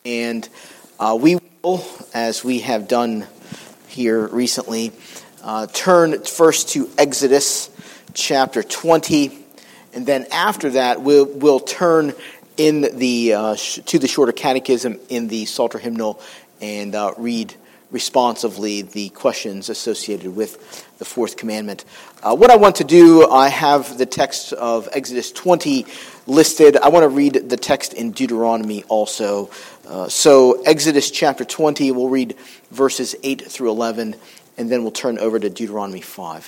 And we will, as we have done here recently, turn first to Exodus chapter 20, and then after that we'll turn in the to the shorter catechism in the Psalter hymnal and read responsively the questions associated with the fourth commandment. What I want to do, I have the text of Exodus 20 listed. I want to read the text in Deuteronomy also. So Exodus chapter 20, we'll read verses 8 through 11, and then we'll turn over to Deuteronomy 5.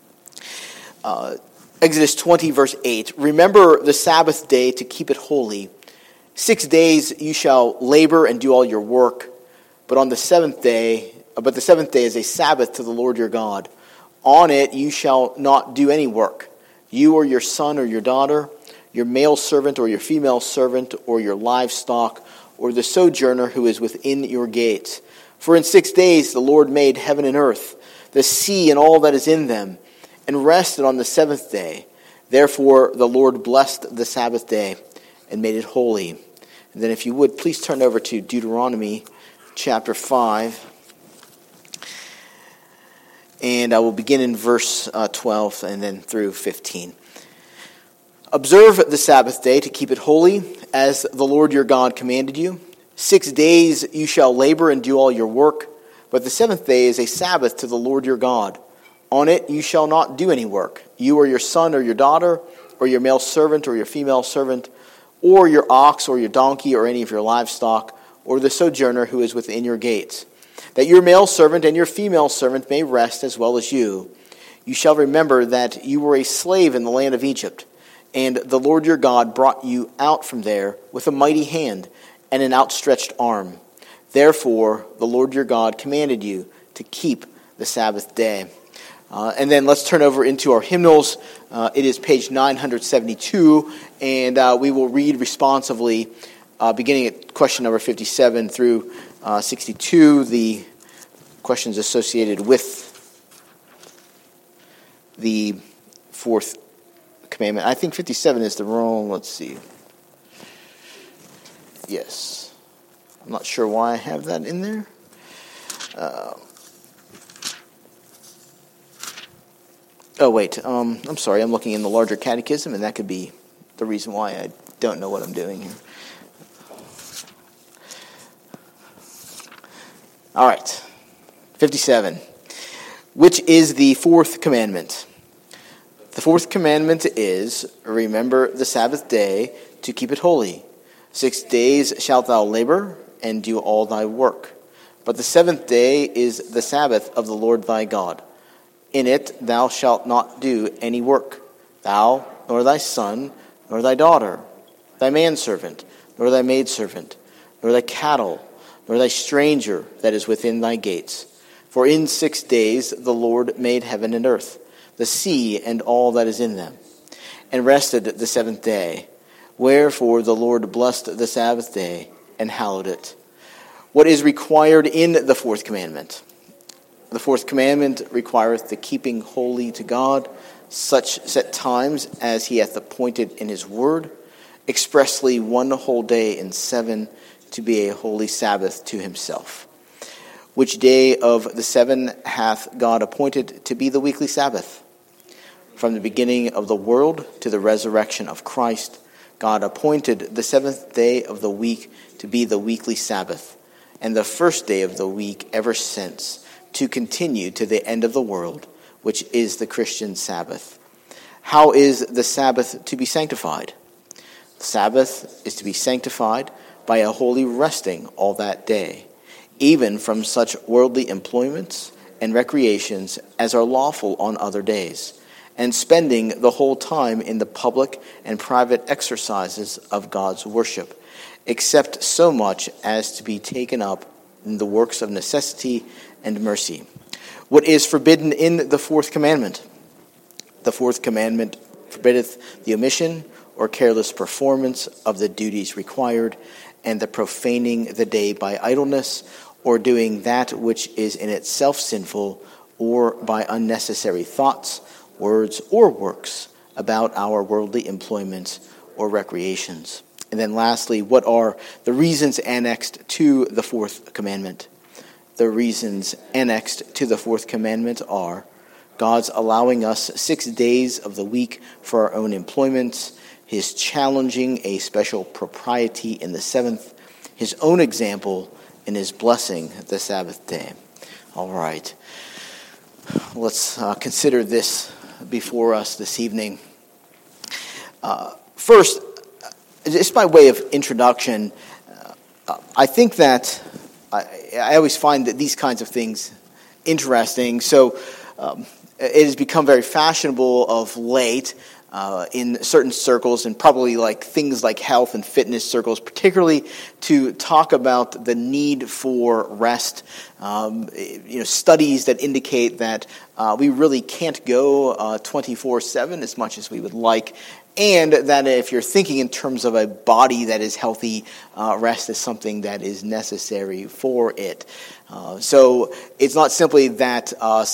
Exodus 20, verse 8, "Remember the Sabbath day to keep it holy. 6 days you shall labor and do all your work, but the seventh day is a Sabbath to the Lord your God. On it you shall not do any work, you or your son or your daughter, your male servant or your female servant, or your livestock, or the sojourner who is within your gates. For in 6 days the Lord made heaven and earth, the sea and all that is in them, and rested on the seventh day. Therefore the Lord blessed the Sabbath day and made it holy." And then if you would, please turn over to Deuteronomy chapter 5. And I will begin in verse 12 and then through 15. "Observe the Sabbath day to keep it holy, as the Lord your God commanded you. 6 days you shall labor and do all your work, but the seventh day is a Sabbath to the Lord your God. On it you shall not do any work, you or your son or your daughter, or your male servant or your female servant, or your ox or your donkey or any of your livestock, or the sojourner who is within your gates, that your male servant and your female servant may rest as well as you. You shall remember that you were a slave in the land of Egypt, and the Lord your God brought you out from there with a mighty hand and an outstretched arm. Therefore the Lord your God commanded you to keep the Sabbath day." And then let's turn over into our hymnals. It is page 972, and we will read responsively, beginning at question number 57 through 62, the questions associated with the fourth commandment. I think 57 is the wrong, let's see. Yes. I'm not sure why I have that in there. I'm sorry, I'm looking in the larger catechism, and that could be the reason why I don't know what I'm doing here. All right, 57. Which is the fourth commandment? The fourth commandment is, remember the Sabbath day to keep it holy. 6 days shalt thou labor and do all thy work. But the seventh day is the Sabbath of the Lord thy God. In it thou shalt not do any work, thou, nor thy son, nor thy daughter, thy manservant, nor thy maidservant, nor thy cattle, nor thy stranger that is within thy gates. For in 6 days the Lord made heaven and earth, the sea and all that is in them, and rested the seventh day. Wherefore the Lord blessed the Sabbath day and hallowed it." What is required in the fourth commandment? The fourth commandment requireth the keeping holy to God such set times as he hath appointed in his word, expressly 1 whole day in 7, to be a holy Sabbath to himself. Which day of the 7 hath God appointed to be the weekly Sabbath? From the beginning of the world to the resurrection of Christ, God appointed the seventh day of the week to be the weekly Sabbath, and the first day of the week ever since, to continue to the end of the world, which is the Christian Sabbath. How is the Sabbath to be sanctified? The Sabbath is to be sanctified by a holy resting all that day, even from such worldly employments and recreations as are lawful on other days, and spending the whole time in the public and private exercises of God's worship, except so much as to be taken up in the works of necessity and mercy. What is forbidden in the fourth commandment? The fourth commandment forbiddeth the omission or careless performance of the duties required, and the profaning the day by idleness, or doing that which is in itself sinful, or by unnecessary thoughts, words, or works about our worldly employments or recreations. And then lastly, what are the reasons annexed to the fourth commandment? The reasons annexed to the fourth commandment are God's allowing us 6 days of the week for our own employment, his challenging a special propriety in the seventh, his own example, and his blessing the Sabbath day. All right. Let's consider this before us this evening. First, just by way of introduction, I think that I always find that these kinds of things interesting. So it has become very fashionable of late in certain circles, and probably like things like health and fitness circles, particularly to talk about the need for rest. Studies that indicate that we really can't go 24/7 as much as we would like. And that if you're thinking in terms of a body that is healthy, rest is something that is necessary for it. So it's not simply that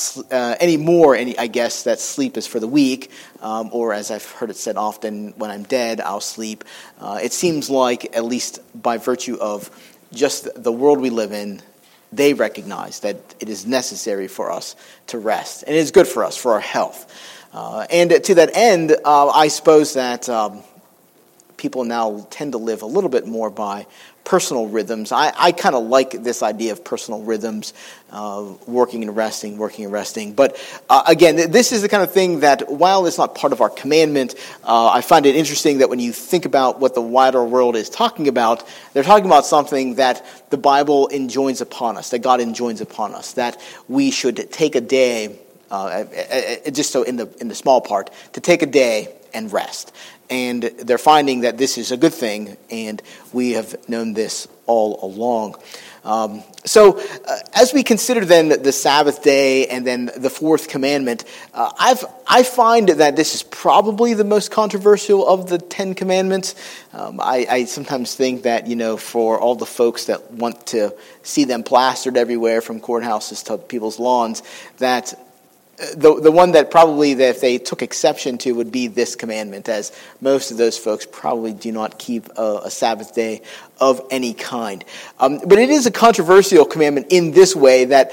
I guess, that sleep is for the weak, or as I've heard it said often, when I'm dead, I'll sleep. It seems like, at least by virtue of just the world we live in, they recognize that it is necessary for us to rest. And it is good for us, for our health. And to that end, I suppose that people now tend to live a little bit more by personal rhythms. I kind of like this idea of personal rhythms, working and resting. But again, this is the kind of thing that, while it's not part of our commandment, I find it interesting that when you think about what the wider world is talking about, they're talking about something that the Bible enjoins upon us, that God enjoins upon us, that we should take a day, just so in the small part, to take a day and rest. And they're finding that this is a good thing, and we have known this all along. So as we consider then the Sabbath day and then the fourth commandment, I find that this is probably the most controversial of the 10 commandments. I sometimes think that, for all the folks that want to see them plastered everywhere from courthouses to people's lawns, that the one that probably that if they took exception to would be this commandment, as most of those folks probably do not keep a Sabbath day of any kind. But it is a controversial commandment in this way that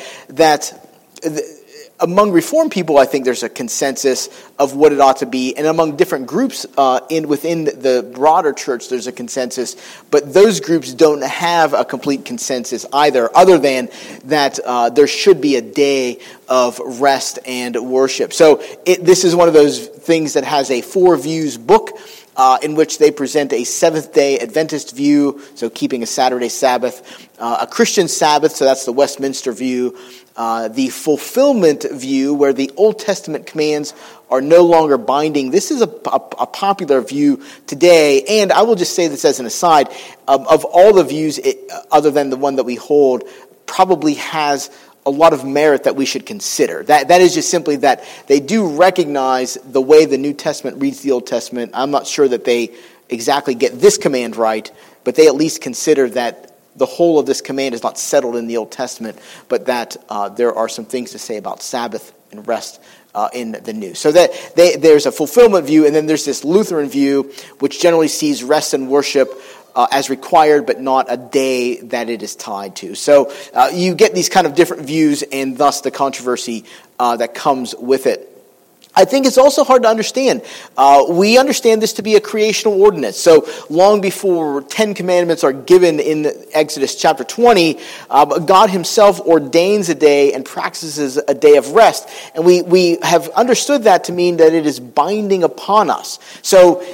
among Reformed people, I think there's a consensus of what it ought to be, and among different groups within the broader church, there's a consensus. But those groups don't have a complete consensus either, other than that there should be a day of rest and worship. So this is one of those things that has a 4 views book, in which they present a Seventh-day Adventist view, so keeping a Saturday Sabbath, a Christian Sabbath, so that's the Westminster view, the fulfillment view, where the Old Testament commands are no longer binding. This is a popular view today, and I will just say this as an aside, of all the views, other than the one that we hold, probably has a lot of merit that we should consider. That is just simply that they do recognize the way the New Testament reads the Old Testament. I'm not sure that they exactly get this command right, but they at least consider that the whole of this command is not settled in the Old Testament, but that there are some things to say about Sabbath and rest in the New. So that there's a fulfillment view, and then there's this Lutheran view, which generally sees rest and worship as required, but not a day that it is tied to. So you get these kind of different views, and thus the controversy that comes with it. I think it's also hard to understand. We understand this to be a creational ordinance. So long before 10 commandments are given in Exodus chapter 20, God himself ordains a day and practices a day of rest. And we have understood that to mean that it is binding upon us. So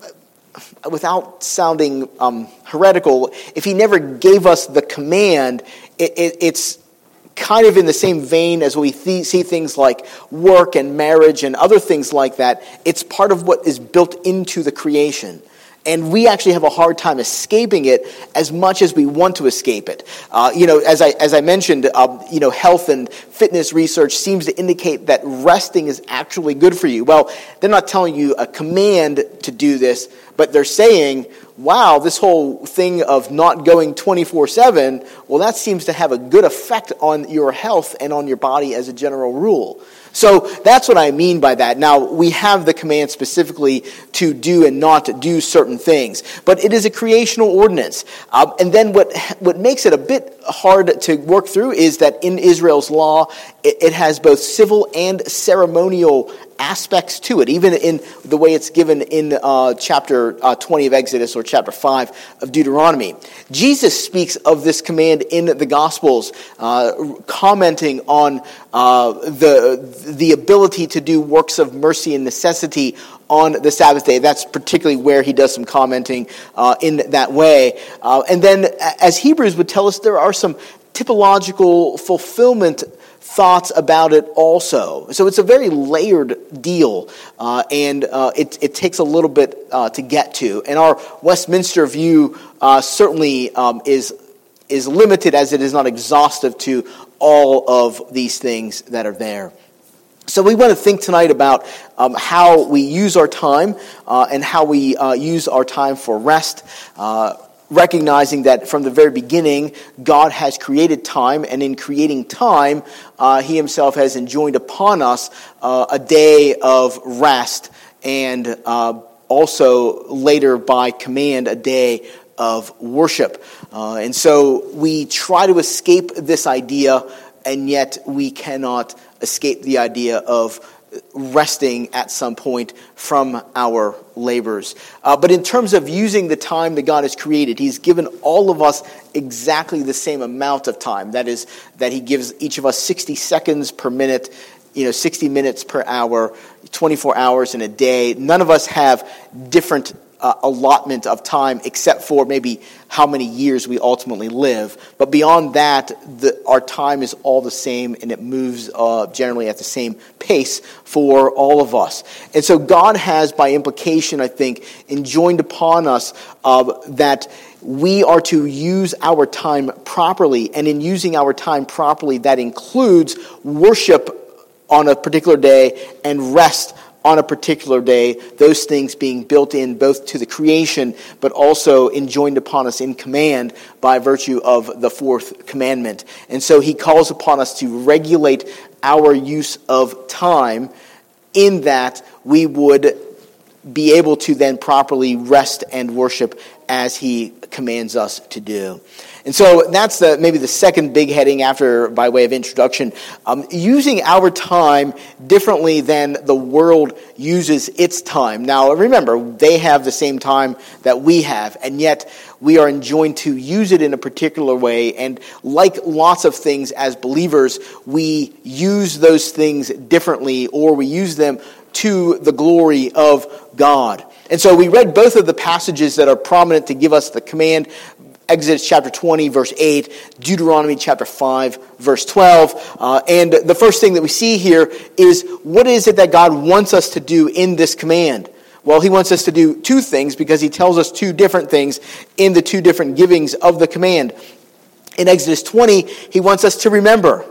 without sounding heretical, if he never gave us the command, it's kind of in the same vein as we see things like work and marriage and other things like that. It's part of what is built into the creation. And we actually have a hard time escaping it as much as we want to escape it. As I mentioned, health and fitness research seems to indicate that resting is actually good for you. Well, they're not telling you a command to do this, But they're saying, wow, this whole thing of not going 24/7, well, that seems to have a good effect on your health and on your body as a general rule. So that's what I mean by that. Now, we have the command specifically to do and not to do certain things, but it is a creational ordinance. And then what makes it a bit hard to work through is that in Israel's law, it has both civil and ceremonial aspects to it, even in the way it's given in chapter 20 of Exodus or chapter 5 of Deuteronomy. Jesus speaks of this command in the Gospels, commenting on the ability to do works of mercy and necessity on the Sabbath day. That's particularly where he does some commenting in that way. And then, as Hebrews would tell us, there are some typological fulfillment thoughts about it also. So it's a very layered deal, and it takes a little bit to get to. And our Westminster view certainly is limited, as it is not exhaustive to all of these things that are there. So we want to think tonight about how we use our time and how we use our time for rest, recognizing that from the very beginning, God has created time, and in creating time, he himself has enjoined upon us a day of rest, and also later by command, a day of worship. And so we try to escape this idea, and yet we cannot escape the idea of resting at some point from our labors. But in terms of using the time that God has created, he's given all of us exactly the same amount of time. That is, that he gives each of us 60 seconds per minute, 60 minutes per hour, 24 hours in a day. None of us have different allotment of time except for maybe how many years we ultimately live. But beyond that, our time is all the same, and it moves generally at the same pace for all of us. And so God has, by implication, I think, enjoined upon us that we are to use our time properly. And in using our time properly, that includes worship on a particular day and rest on a particular day, those things being built in both to the creation, but also enjoined upon us in command by virtue of the fourth commandment. And so he calls upon us to regulate our use of time in that we would be able to then properly rest and worship as he commands us to do. And so that's maybe the second big heading after, by way of introduction, using our time differently than the world uses its time. Now, remember, they have the same time that we have, and yet we are enjoined to use it in a particular way. And like lots of things as believers, we use those things differently, or we use them to the glory of God. And so we read both of the passages that are prominent to give us the command. Exodus chapter 20, verse 8, Deuteronomy chapter 5, verse 12. And the first thing that we see here is, what is it that God wants us to do in this command? Well, he wants us to do two things, because he tells us two different things in the two different givings of the command. In Exodus 20, he wants us to remember.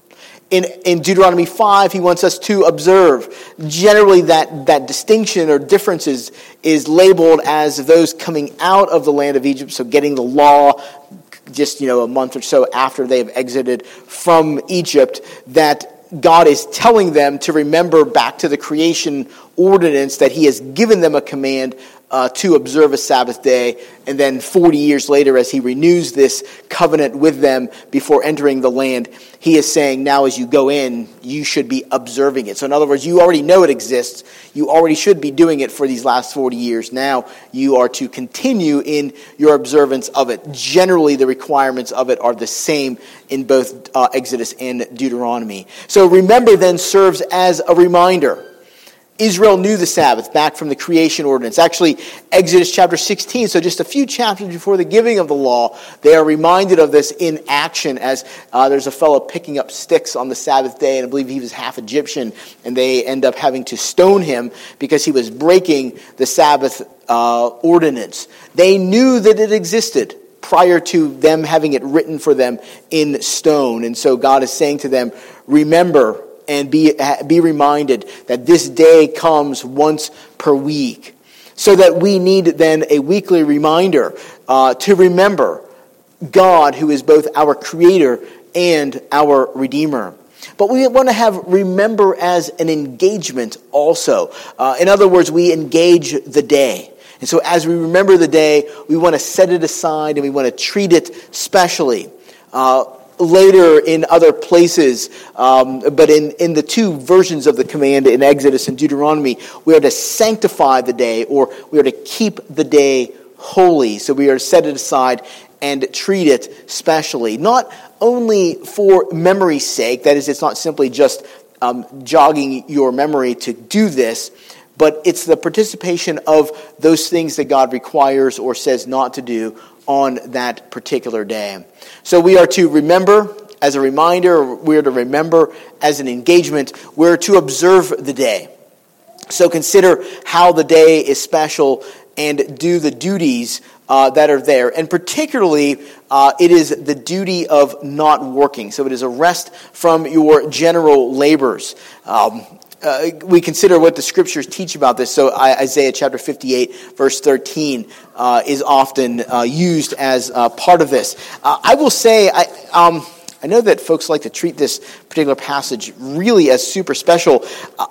In Deuteronomy 5, he wants us to observe. Generally, that distinction or difference is labeled as those coming out of the land of Egypt, so getting the law just a month or so after they have exited from Egypt, that God is telling them to remember back to the creation ordinance that he has given them a command to observe a Sabbath day. And then 40 years later, as he renews this covenant with them before entering the land, he is saying, now as you go in, you should be observing it. So in other words, you already know it exists. You already should be doing it for these last 40 years. Now you are to continue in your observance of it. Generally, the requirements of it are the same in both Exodus and Deuteronomy. So remember then serves as a reminder. Israel knew the Sabbath back from the creation ordinance. Actually, Exodus chapter 16, so just a few chapters before the giving of the law, they are reminded of this in action as there's a fellow picking up sticks on the Sabbath day, and I believe he was half Egyptian, and they end up having to stone him because he was breaking the Sabbath ordinance. They knew that it existed prior to them having it written for them in stone. And so God is saying to them, remember and be reminded that this day comes once per week. So that we need then a weekly reminder to remember God, who is both our Creator and our Redeemer. But we want to have remember as an engagement also. In other words, we engage the day. And so as we remember the day, we want to set it aside and we want to treat it specially. Later in other places, but in the two versions of the command in Exodus and Deuteronomy, we are to sanctify the day, or we are to keep the day holy. So we are to set it aside and treat it specially. Not only for memory's sake, that is, it's not simply just jogging your memory to do this, but it's the participation of those things that God requires or says not to do on that particular day. So we are to remember as a reminder, we are to remember as an engagement, we're to observe the day. So consider how the day is special and do the duties that are there. And particularly, it is the duty of not working. So it is a rest from your general labors. We consider what the scriptures teach about this. So Isaiah chapter 58, verse 13 is often used as part of this. I will say, I know that folks like to treat this particular passage really as super special.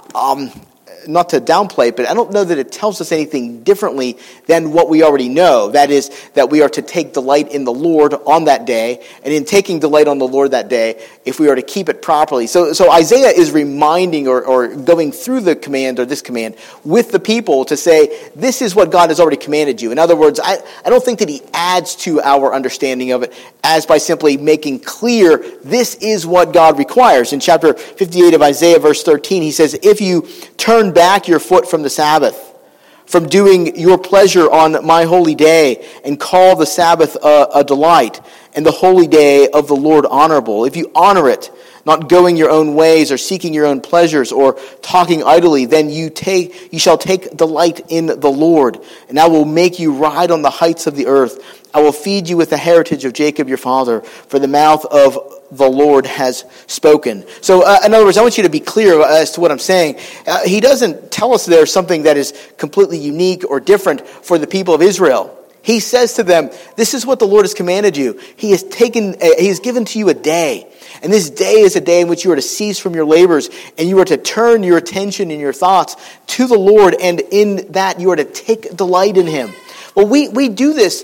Not to downplay it, but I don't know that it tells us anything differently than what we already know. That is, that we are to take delight in the Lord on that day, and in taking delight on the Lord that day, if we are to keep it properly. So Isaiah is reminding or going through the command, or this command, with the people to say, this is what God has already commanded you. In other words, I don't think that he adds to our understanding of it as by simply making clear, this is what God requires. In chapter 58 of Isaiah, verse 13, he says, if you turn back your foot from the Sabbath, from doing your pleasure on my holy day, and call the Sabbath a delight, and the holy day of the Lord honorable. If you honor it, not going your own ways, or seeking your own pleasures, or talking idly, then you shall take delight in the Lord, and I will make you ride on the heights of the earth. I will feed you with the heritage of Jacob your father, for the mouth of the Lord has spoken. So, in other words, I want you to be clear as to what I'm saying. He doesn't tell us there's something that is completely unique or different for the people of Israel. He says to them, this is what the Lord has commanded you. He has given to you a day. And this day is a day in which you are to cease from your labors, and you are to turn your attention and your thoughts to the Lord, and in that you are to take delight in him. Well, we do this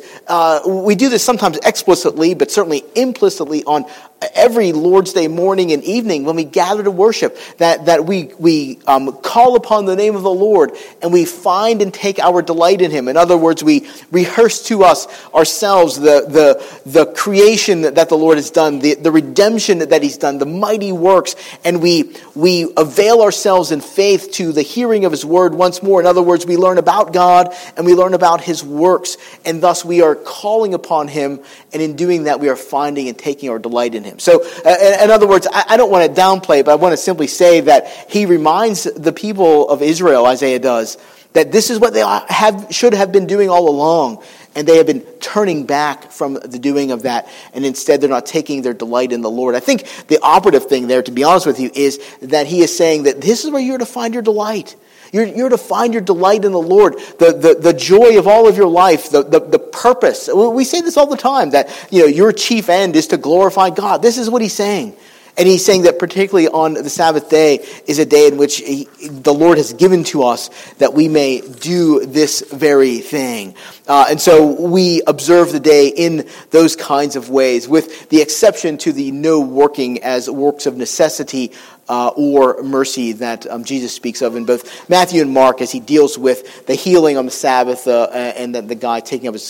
sometimes explicitly, but certainly implicitly on every Lord's Day morning and evening when we gather to worship, that we call upon the name of the Lord and we find and take our delight in him. In other words, we rehearse to ourselves the creation that the Lord has done, the redemption that he's done, the mighty works, and we avail ourselves in faith to the hearing of his word once more. In other words, we learn about God and we learn about his works, and thus we are calling upon him, and in doing that we are finding and taking our delight in him. So, in other words, I don't want to downplay it, but I want to simply say that he reminds the people of Israel, Isaiah does, that this is what they should have been doing all along, and they have been turning back from the doing of that, and instead they're not taking their delight in the Lord. I think the operative thing there, to be honest with you, is that he is saying that this is where you're to find your delight. You're to find your delight in the Lord, the joy of all of your life, the purpose. We say this all the time, that your chief end is to glorify God. This is what he's saying. And he's saying that particularly on the Sabbath day is a day in which the Lord has given to us that we may do this very thing. And so we observe the day in those kinds of ways, with the exception to the no working as works of necessity or mercy that Jesus speaks of in both Matthew and Mark, as he deals with the healing on the Sabbath and then the guy taking up his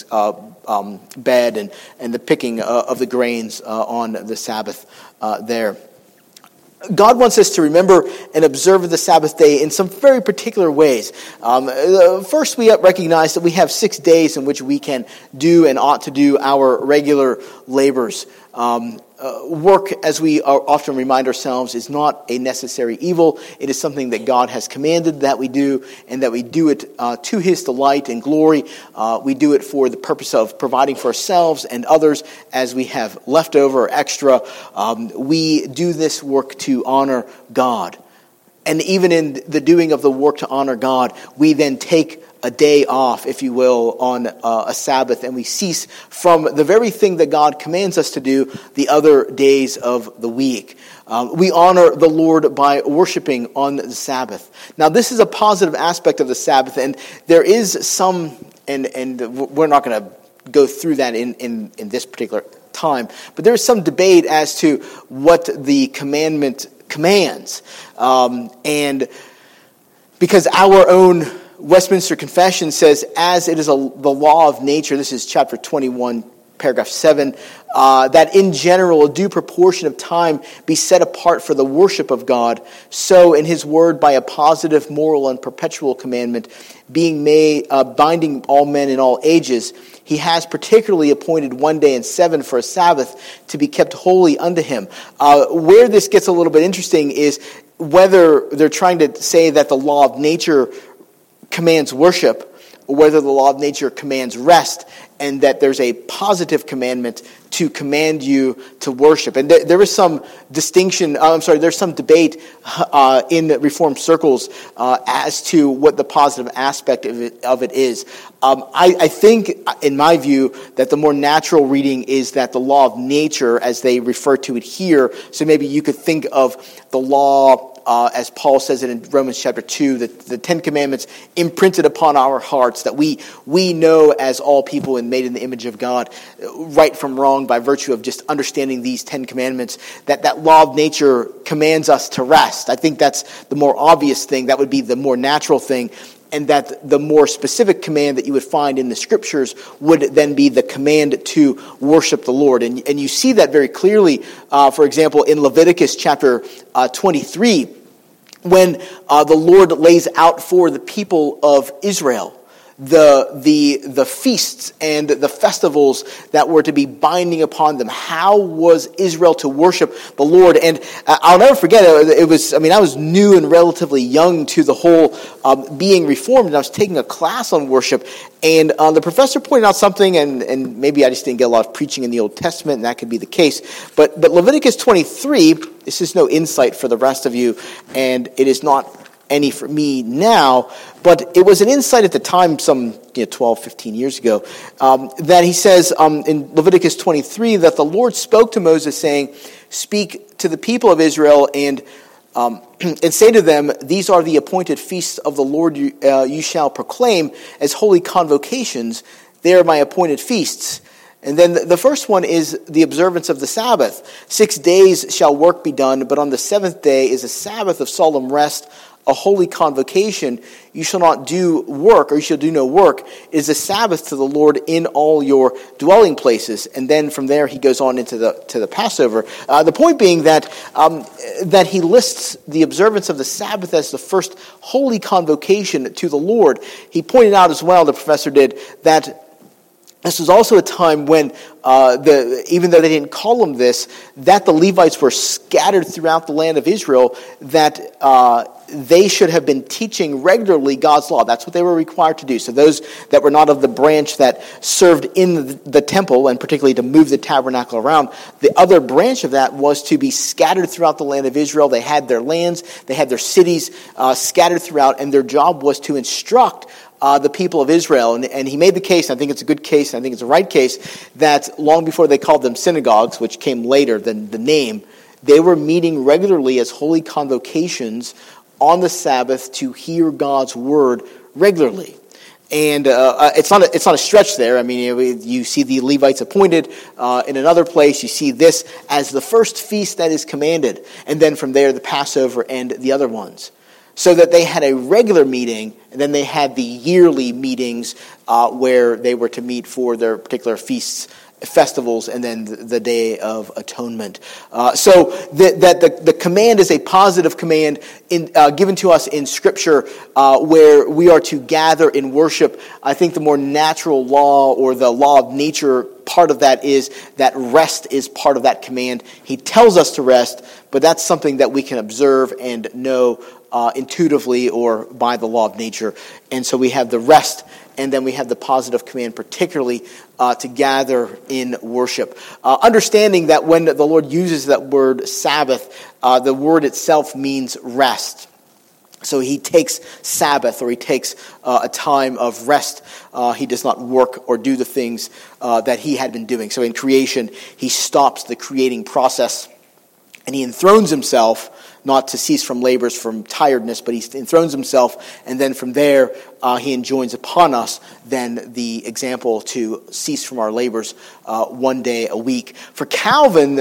bed and the picking of the grains on the Sabbath there. God wants us to remember and observe the Sabbath day in some very particular ways. First, we recognize that we have 6 days in which we can do and ought to do our regular labors. Work, as we often remind ourselves, is not a necessary evil. It is something that God has commanded that we do, and that we do it to his delight and glory. We do it for the purpose of providing for ourselves and others as we have leftover or extra. We do this work to honor God. And even in the doing of the work to honor God, we then take a day off, if you will, on a Sabbath, and we cease from the very thing that God commands us to do the other days of the week. We honor the Lord by worshiping on the Sabbath. Now, this is a positive aspect of the Sabbath, and there is some, and we're not going to go through that in this particular time, but there is some debate as to what the commandment commands. And because our own Westminster Confession says, as it is the law of nature, this is chapter 21, paragraph 7, that in general a due proportion of time be set apart for the worship of God, so in his word by a positive, moral, and perpetual commandment, being made binding all men in all ages, he has particularly appointed 1 day in 7 for a Sabbath to be kept holy unto him. Where this gets a little bit interesting is whether they're trying to say that the law of nature commands worship, or whether the law of nature commands rest, and that there's a positive commandment to command you to worship. And there is some there's some debate in Reformed circles as to what the positive aspect of it is. I think, in my view, that the more natural reading is that the law of nature, as they refer to it here, so maybe you could think of the law, as Paul says it in Romans chapter 2, the Ten Commandments imprinted upon our hearts, that we know as all people and made in the image of God, right from wrong by virtue of just understanding these 10 commandments, that law of nature commands us to rest. I think that's the more obvious thing. That would be the more natural thing. And that the more specific command that you would find in the scriptures would then be the command to worship the Lord. And you see that very clearly, for example, in Leviticus chapter 23, when the Lord lays out for the people of Israel the feasts and the festivals that were to be binding upon them. How was Israel to worship the Lord? And I'll never forget, I was new and relatively young to the whole being reformed, and I was taking a class on worship, and the professor pointed out something, and maybe I just didn't get a lot of preaching in the Old Testament, and that could be the case, but Leviticus 23, this is no insight for the rest of you, and it is not any for me now, but it was an insight at the time, some 12, 15 years ago, that he says in Leviticus 23 that the Lord spoke to Moses saying, "Speak to the people of Israel and say to them, these are the appointed feasts of the Lord you shall proclaim as holy convocations. They are my appointed feasts." And then the first one is the observance of the Sabbath. 6 days shall work be done, but on the seventh day is a Sabbath of solemn rest, a holy convocation. You shall not do work, or you shall do no work. It is a Sabbath to the Lord in all your dwelling places. And then from there he goes on into the Passover. The point being that he lists the observance of the Sabbath as the first holy convocation to the Lord. He pointed out as well, the professor did, that this was also a time when, even though they didn't call them this, that the Levites were scattered throughout the land of Israel, that they should have been teaching regularly God's law. That's what they were required to do. So those that were not of the branch that served in the temple, and particularly to move the tabernacle around, the other branch of that was to be scattered throughout the land of Israel. They had their lands, they had their cities scattered throughout, and their job was to instruct the people of Israel. And he made the case, I think it's a good case, I think it's a right case, that long before they called them synagogues, which came later than the name, they were meeting regularly as holy convocations on the Sabbath to hear God's word regularly. And it's not a stretch there. I mean, you see the Levites appointed in another place. You see this as the first feast that is commanded. And then from there, the Passover and the other ones. So that they had a regular meeting, and then they had the yearly meetings where they were to meet for their particular feasts, festivals, and then the Day of Atonement. So the command is a positive command given to us in Scripture where we are to gather in worship. I think the more natural law or the law of nature part of that is that rest is part of that command. He tells us to rest, but that's something that we can observe and know intuitively or by the law of nature. And so we have the rest, and then we have the positive command, particularly to gather in worship. Understanding that when the Lord uses that word Sabbath, the word itself means rest. So he takes Sabbath, or he takes a time of rest. He does not work or do the things that he had been doing. So in creation, he stops the creating process, and he enthrones himself, not to cease from labors, from tiredness, but he enthrones himself, and then from there he enjoins upon us then the example to cease from our labors one day a week. For Calvin,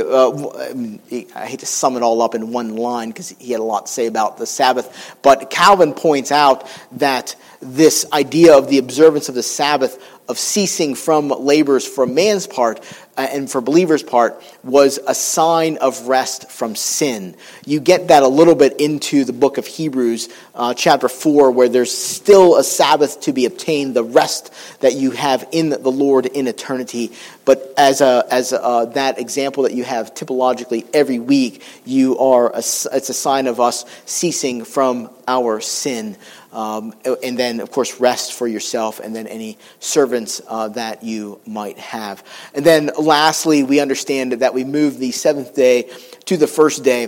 I hate to sum it all up in one line because he had a lot to say about the Sabbath, but Calvin points out that this idea of the observance of the Sabbath, of ceasing from labors for man's part and for believers' part, was a sign of rest from sin. You get that a little bit into the book of Hebrews, chapter 4, where there's still a Sabbath to be obtained, the rest that you have in the Lord in eternity. But as that example that you have typologically every week, it's a sign of us ceasing from our sin. And then, of course, rest for yourself and then any servants that you might have. And then lastly, we understand that we move the seventh day to the first day.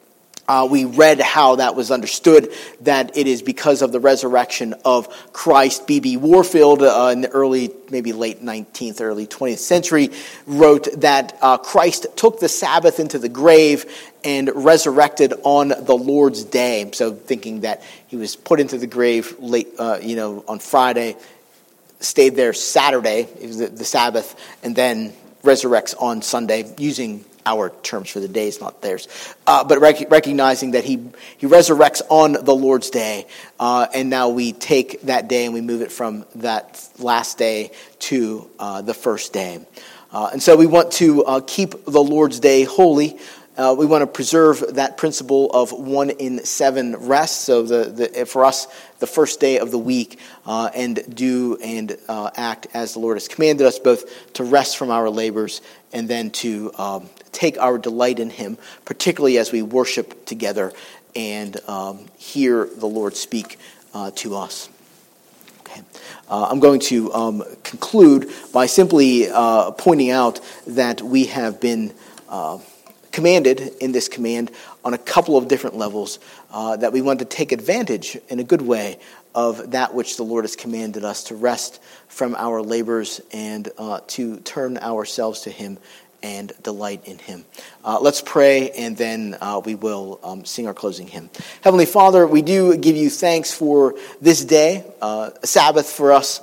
We read how that was understood, that it is because of the resurrection of Christ. B.B. Warfield, in the early, maybe late 19th, early 20th century, wrote that Christ took the Sabbath into the grave and resurrected on the Lord's day. So thinking that he was put into the grave late, on Friday, stayed there Saturday, it was the Sabbath, and then resurrects on Sunday, using our terms for the days, not theirs. But recognizing that he resurrects on the Lord's day, and now we take that day and we move it from that last day to the first day. And so we want to keep the Lord's day holy. We want to preserve that principle of 1 in 7 rest. So for us, the first day of the week, and do and act as the Lord has commanded us, both to rest from our labors and then to take our delight in him, particularly as we worship together and hear the Lord speak to us. Okay. I'm going to conclude by simply pointing out that we have been commanded in this command on a couple of different levels, that we want to take advantage in a good way of that which the Lord has commanded us, to rest from our labors and to turn ourselves to him and delight in him. Let's pray, and then we will sing our closing hymn. Heavenly Father, we do give you thanks for this day, a Sabbath for us,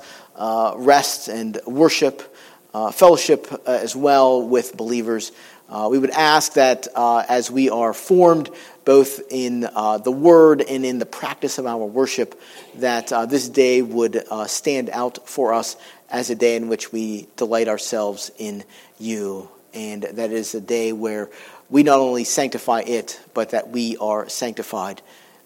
rest and worship, fellowship as well with believers. We would ask that as we are formed both in the word and in the practice of our worship, that this day would stand out for us as a day in which we delight ourselves in you. And that is a day where we not only sanctify it, but that we are sanctified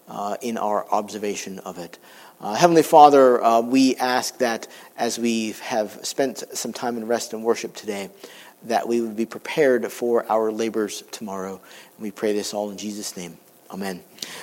in our observation of it. Heavenly Father, we ask that as we have spent some time in rest and worship today, that we would be prepared for our labors tomorrow. And we pray this all in Jesus' name. Amen.